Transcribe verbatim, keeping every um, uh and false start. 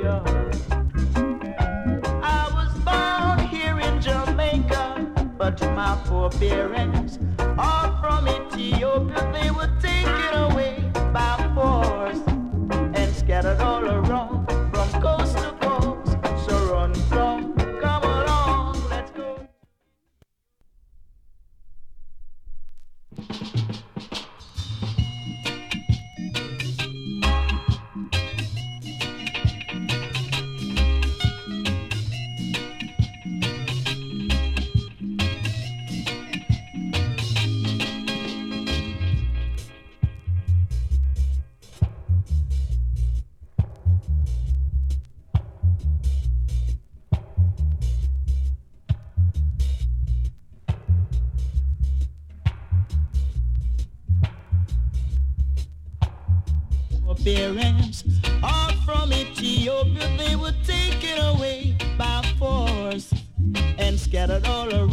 Jamaica. I was born here in Jamaica, but my forebearance all from Ethiopia. They were taken away by force and scattered all around from coast to coast. So run, come, come along, let's go. Parents, all from Ethiopia, they were taken away by force and scattered all around.